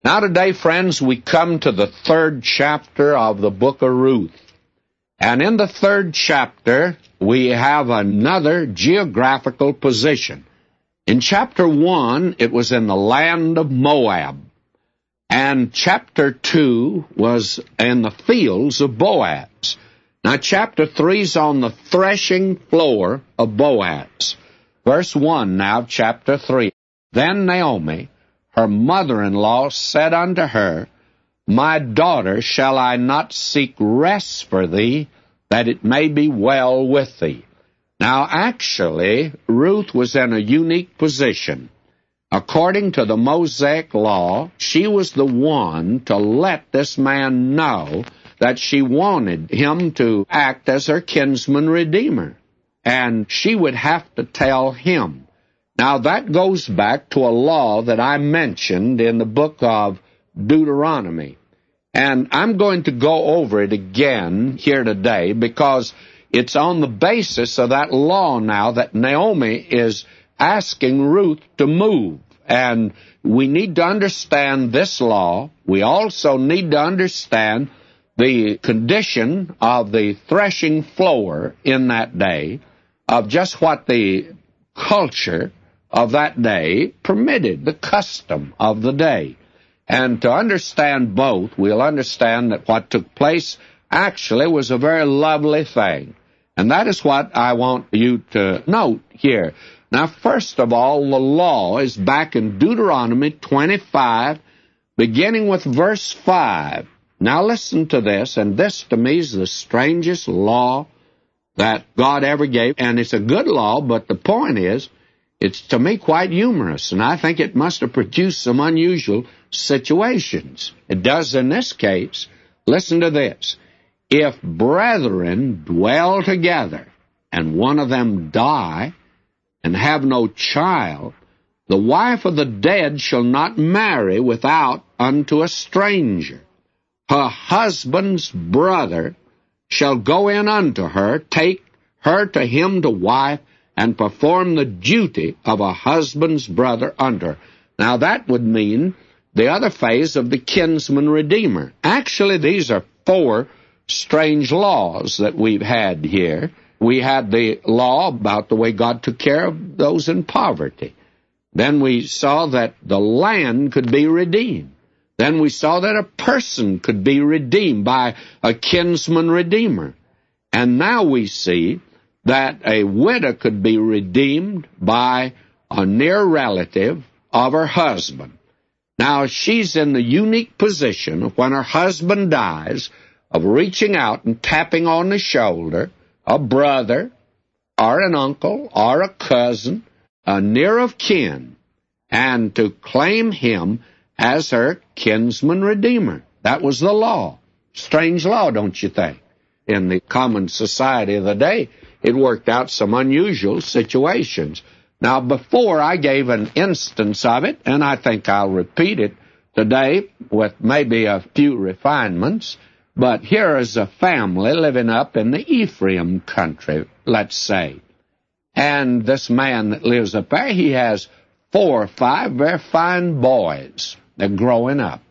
Now today, friends, we come to the 3rd chapter of the book of Ruth. And in the 3rd chapter, we have another geographical position. In chapter 1, it was in the land of Moab. And chapter 2 was in the fields of Boaz. Now chapter 3 is on the threshing floor of Boaz. Verse 1 now, chapter 3. Then Naomi, her mother-in-law, said unto her, My daughter, shall I not seek rest for thee, that it may be well with thee? Now, actually, Ruth was in a unique position. According to the Mosaic law, she was the one to let this man know that she wanted him to act as her kinsman redeemer. And she would have to tell him. Now, that goes back to a law that I mentioned in the book of Deuteronomy. And I'm going to go over it again here today because it's on the basis of that law now that Naomi is asking Ruth to move. And we need to understand this law. We also need to understand the condition of the threshing floor in that day, of just what the culture of that day permitted, the custom of the day. And to understand both, we'll understand that what took place actually was a very lovely thing. And that is what I want you to note here. Now, first of all, the law is back in Deuteronomy 25, beginning with verse 5. Now listen to this, and this to me is the strangest law that God ever gave. And it's a good law, but the point is, it's to me quite humorous, and I think it must have produced some unusual situations. It does in this case. Listen to this. If brethren dwell together, and one of them die, and have no child, the wife of the dead shall not marry without unto a stranger. Her husband's brother shall go in unto her, take her to him to wife, and perform the duty of a husband's brother unto her. Now that would mean the other phase of the kinsman redeemer. Actually, these are 4 strange laws that we've had here. We had the law about the way God took care of those in poverty. Then we saw that the land could be redeemed. Then we saw that a person could be redeemed by a kinsman redeemer. And now we see that a widow could be redeemed by a near relative of her husband. Now, she's in the unique position of when her husband dies of reaching out and tapping on the shoulder a brother or an uncle or a cousin, a near of kin, and to claim him as her kinsman redeemer. That was the law. Strange law, don't you think? In the common society of the day, it worked out some unusual situations. Now, before I gave an instance of it, and I think I'll repeat it today with maybe a few refinements, but here is a family living up in the Ephraim country, let's say. And this man that lives up there, he has 4 or 5 very fine boys. They're growing up.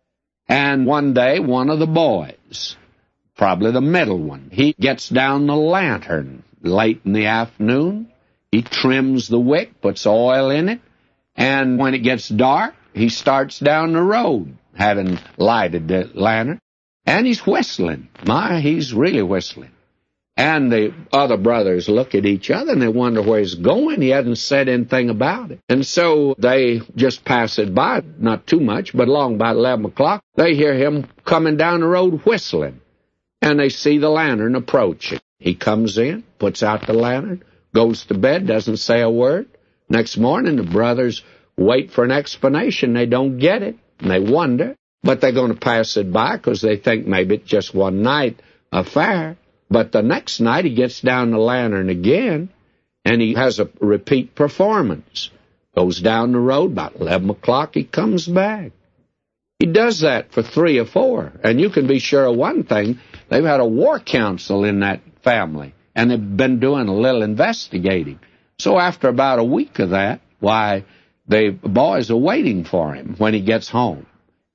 And one day, one of the boys, probably the middle one, he gets down the lantern late in the afternoon. He trims the wick, puts oil in it, and when it gets dark, he starts down the road, having lighted the lantern, and he's whistling. He's really whistling. And the other brothers look at each other, and they wonder where he's going. He hasn't said anything about it. And so they just pass it by, not too much, but along about 11 o'clock, they hear him coming down the road whistling. And they see the lantern approaching. He comes in, puts out the lantern, goes to bed, doesn't say a word. Next morning, the brothers wait for an explanation. They don't get it, and they wonder. But they're going to pass it by because they think maybe it's just one night affair. But the next night, he gets down the lantern again, and he has a repeat performance. Goes down the road, about 11 o'clock, he comes back. He does that for 3 or 4. And you can be sure of one thing, they've had a war council in that family, and they've been doing a little investigating. So after about a week of that, the boys are waiting for him when he gets home.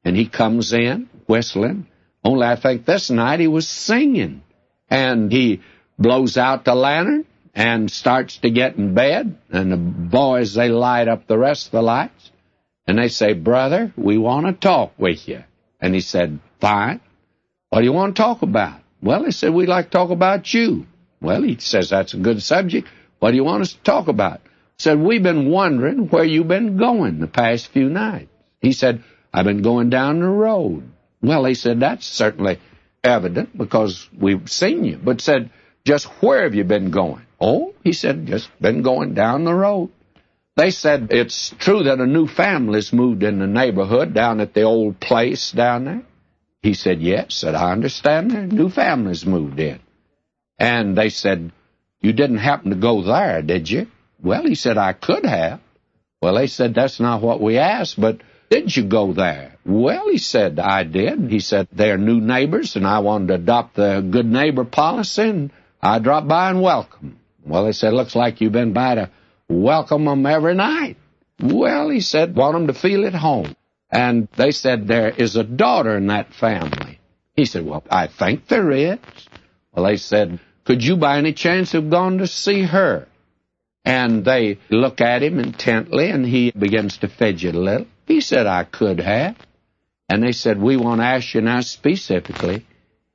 And he comes in whistling. Only I think this night he was singing. And he blows out the lantern and starts to get in bed. And the boys, they light up the rest of the lights. And they say, "Brother, we want to talk with you." And he said, "Fine. What do you want to talk about?" "Well," they said, "we'd like to talk about you." Well, he says, "That's a good subject. What do you want us to talk about?" He said, "We've been wondering where you've been going the past few nights." He said, "I've been going down the road." Well, they said, "That's certainly evident because we've seen you." But said, "Just where have you been going?" "Oh," he said, "just been going down the road." They said, "It's true that a new family's moved in the neighborhood down at the old place down there?" He said, "Yes." Said, "I understand there. New families moved in." And they said, "You didn't happen to go there, did you?" Well, he said, "I could have." Well, they said, "That's not what we asked, but did you go there?" Well, he said, "I did." He said, "They're new neighbors, and I wanted to adopt the good neighbor policy, and I dropped by and welcome." Well, they said, "Looks like you've been by to welcome them every night." Well, he said, "Want them to feel at home." And they said, "There is a daughter in that family." He said, "Well, I think there is." Well, they said, "Could you by any chance have gone to see her?" And they look at him intently, and he begins to fidget a little. He said, "I could have." And they said, "We want to ask you now specifically,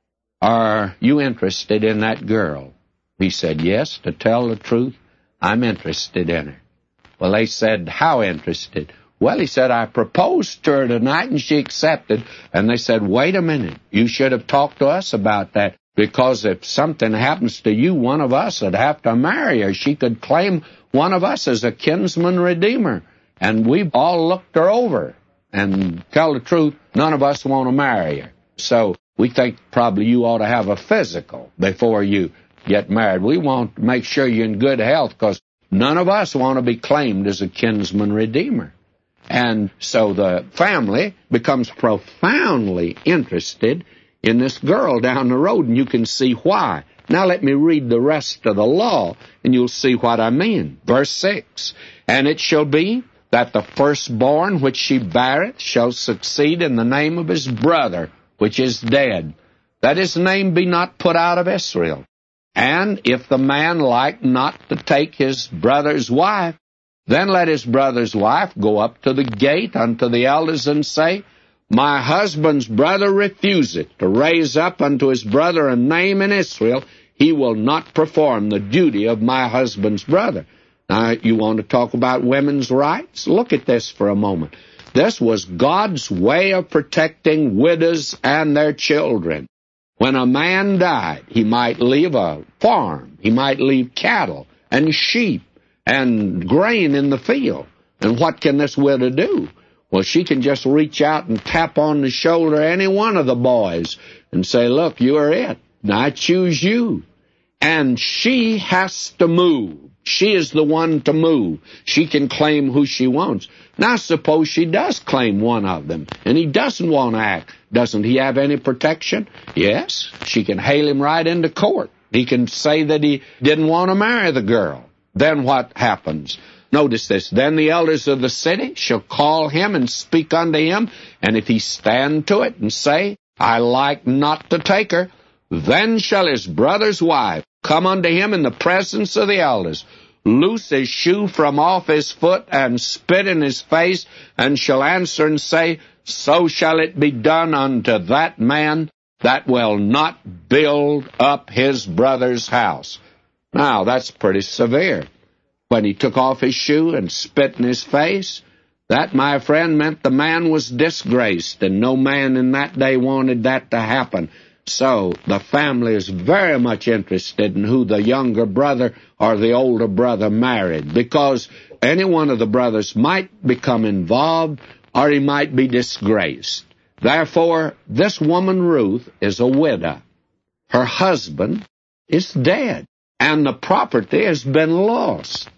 are you interested in that girl?" He said, "Yes, to tell the truth, I'm interested in her." Well, they said, "How interested?" Well, he said, "I proposed to her tonight, and she accepted." And they said, "Wait a minute. You should have talked to us about that, because if something happens to you, one of us would have to marry her. She could claim one of us as a kinsman redeemer. And we've all looked her over. And tell the truth, none of us want to marry her. So we think probably you ought to have a physical before you get married. We want to make sure you're in good health, because none of us want to be claimed as a kinsman redeemer." And so the family becomes profoundly interested in this girl down the road, and you can see why. Now let me read the rest of the law, and you'll see what I mean. Verse 6, "And it shall be that the firstborn which she beareth shall succeed in the name of his brother, which is dead, that his name be not put out of Israel. And if the man like not to take his brother's wife, then let his brother's wife go up to the gate unto the elders and say, My husband's brother refuseth to raise up unto his brother a name in Israel. He will not perform the duty of my husband's brother." Now, you want to talk about women's rights? Look at this for a moment. This was God's way of protecting widows and their children. When a man died, he might leave a farm, he might leave cattle and sheep and grain in the field. And what can this widow do? Well, she can just reach out and tap on the shoulder of any one of the boys and say, "Look, you are it. I choose you." And she has to move. She is the one to move. She can claim who she wants. Now, suppose she does claim one of them, and he doesn't want to act. Doesn't he have any protection? Yes, she can hail him right into court. He can say that he didn't want to marry the girl. Then what happens? Notice this. "Then the elders of the city shall call him and speak unto him, and if he stand to it and say, I like not to take her, then shall his brother's wife come unto him in the presence of the elders, loose his shoe from off his foot, and spit in his face, and shall answer and say, So shall it be done unto that man that will not build up his brother's house." Now, that's pretty severe. When he took off his shoe and spit in his face, that, my friend, meant the man was disgraced, and no man in that day wanted that to happen. So the family is very much interested in who the younger brother or the older brother married, because any one of the brothers might become involved or he might be disgraced. Therefore, this woman Ruth is a widow. Her husband is dead, and the property has been lost.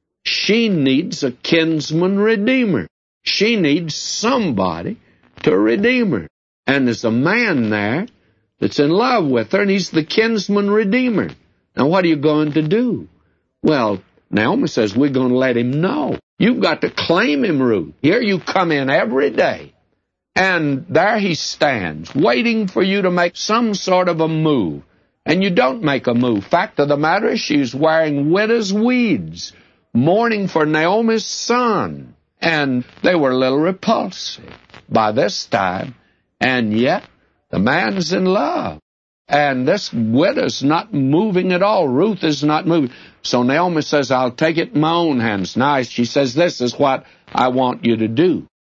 She needs a kinsman redeemer. She needs somebody to redeem her. And there's a man there that's in love with her, and he's the kinsman redeemer. Now, what are you going to do? Well, Naomi says, we're going to let him know. You've got to claim him, Ruth. Here you come in every day, And there he stands, waiting for you to make some sort of a move. And you don't make a move. Fact of the matter is, she's wearing widow's weeds, mourning for Naomi's son. And they were a little repulsive by this time. And yet, the man's in love. And this widow's not moving at all. Ruth is not moving. So Naomi says, I'll take it in my own hands. Now she says, this is what I want you to do.